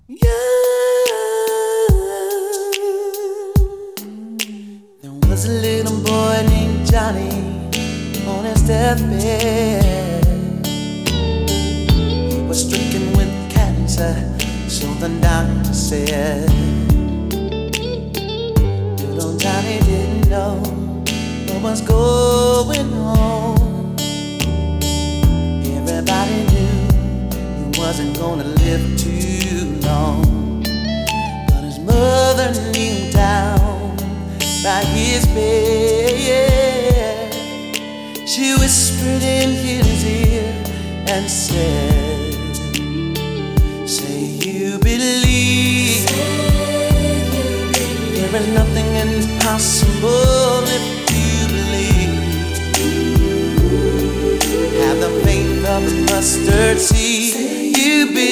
There was a little boy named Johnny on his deathbed. He was stricken with cancer, so the doctor said. Little Johnny didn't know what was going on. Everybody knew he wasn't gonna live too long, but his mother kneeled down by his bed. She whispered in his ear and said, "Say you believe, there is nothing impossible if you believe. Have the faith of a mustard seed. You believe."